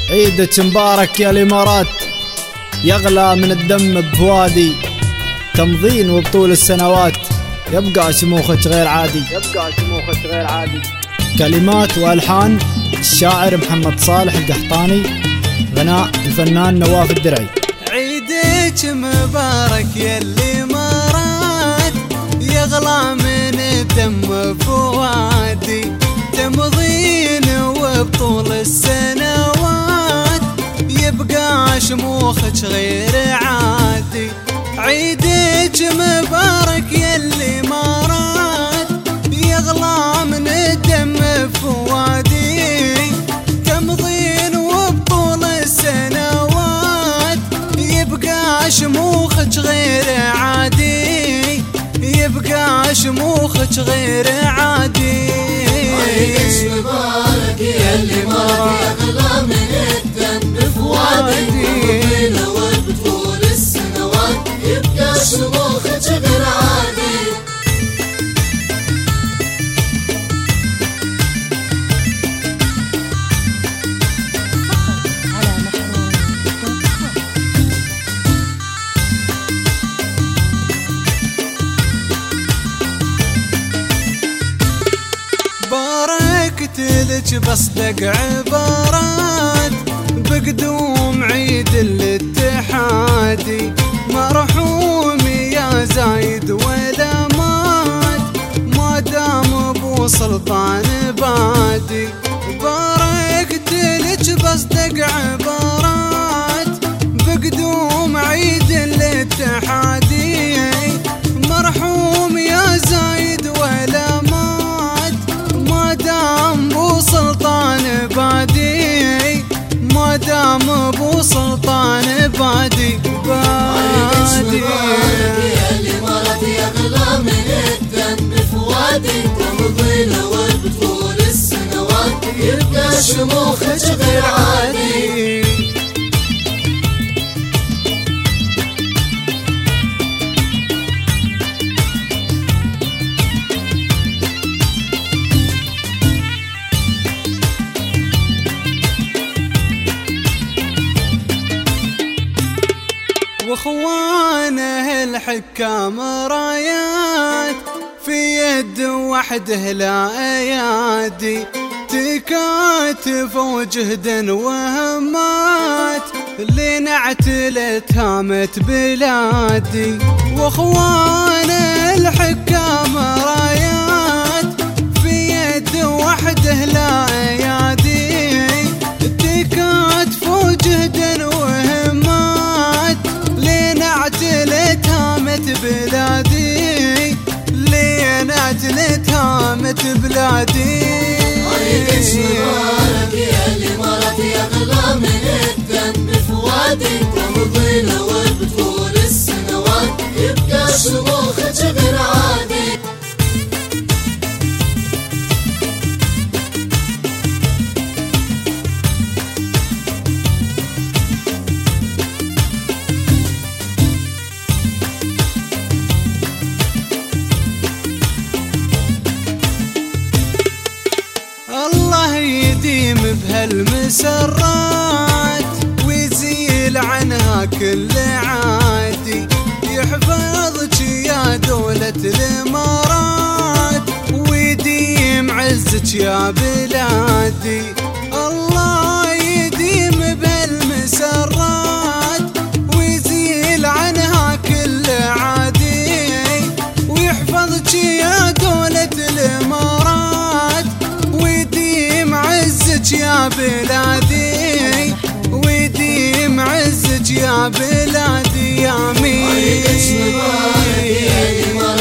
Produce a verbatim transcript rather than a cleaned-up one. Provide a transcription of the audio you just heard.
عيدك مبارك يا الإمارات، يغلى من الدم بفوادي، تمضين وبطول السنوات يبقى شموخك غير عادي، يبقى شموخك غير عادي. كلمات وألحان الشاعر محمد صالح القحطاني، غناء الفنان نواف الدرعي. عيدك مبارك يا الإمارات، يغلى من الدم بفوادي، تمضين وبطول السنوات يبقى شموخك غير عادي. عيدك مبارك يا الإمارات، يغلى من الدم بفوادي، تمضين وبطول السنوات يبقى شموخك غير عادي، يبقى شموخك غير عادي. عيدك مبارك يا الإمارات، يغلى من الدم بفوادي، تمضين وبطول السنوات يبقى شموخك غير عادي. باركت لك بصدق عبارات بقدوم عيد الاتحادي، مرحوم يا زايد ولا مات ما دام ابو سلطان بادي. باركت لك بصدق عبارات بقدوم عيد الاتحادي، مرحوم يا زايد ولا مات ما دام ابو سلطان بادي، ما دام ابو سلطان بادي بادي. يا الإمارات، يغلى من الدم بفوادي، تمضين وبطول السنوات يبقى شموخك غير عادي. واخوانه الحكام رايات في يد وحده لا ايادي، تكاتفوا جهدا وهمات لنعتلت هامت بلادي. واخوانه الحكام رايات في يد وحده لا ايادي، تكاتفوا جهدا وهمات لنعتلت هامت بلادي، لنعتلت هامت بلادي. عيدك مبارك يا الإمارات، يغلى من الدم بفوادي، تمضين وبطول السنوات يبقى شموخك غير عادي. الله يديم بهالمسرات ويزيل عنها كل عادي، يحفظك يا دولة الإمارات ويديم عزك يا بلادي. الله يديم بهالمسرات ويزيل عنها كل عادي، ويحفظك يا دولة الإمارات ويديم عزك يا بلادي، ويديم عزك يا بلادي. يا مين